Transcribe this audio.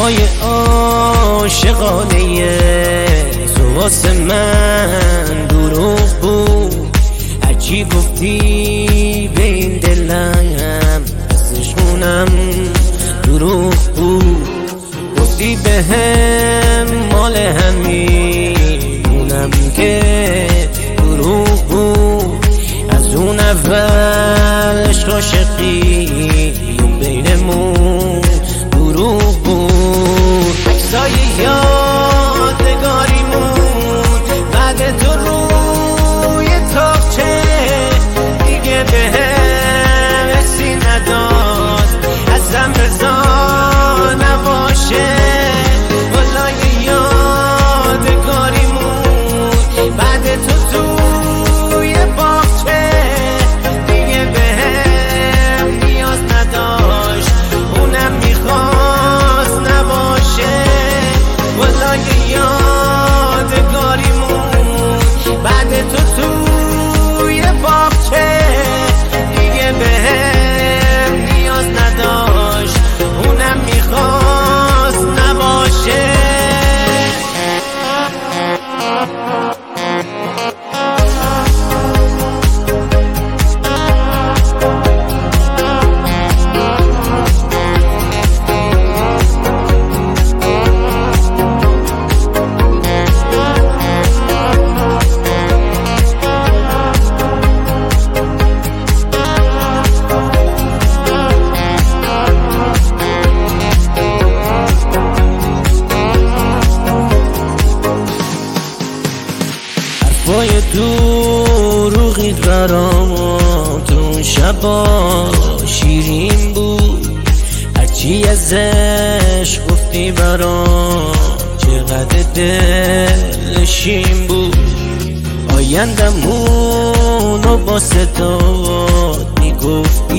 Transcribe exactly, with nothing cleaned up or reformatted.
حرفای عاشقانه تو واسه من دروغ بود. هرچی گفتی به این دلم ازشونم دروغ بود. گفتی به هم مال همینونم که دروغ بود. از اون اول عشق عاشقی بینمون دروغ بود. عکسای یادگاریمون بعد تو روی تاقچه دیگه به هم حسی نداد. ازم رضا نباشه والای یادگاریمون بعد تو توی باغچه دیگه به هم نیاز نداشت. اونم میخواست نباشه والای یادگاریمون بعد تو توی باغچه دیگه به هم نیاز نداشت. اونم میخواست نباشه. حرفای دروغیت برام تو اون شبا شیرین بود. هرچی ازش گفتی برام چقدر دلشین بود. آیندمونو با صدات میگفت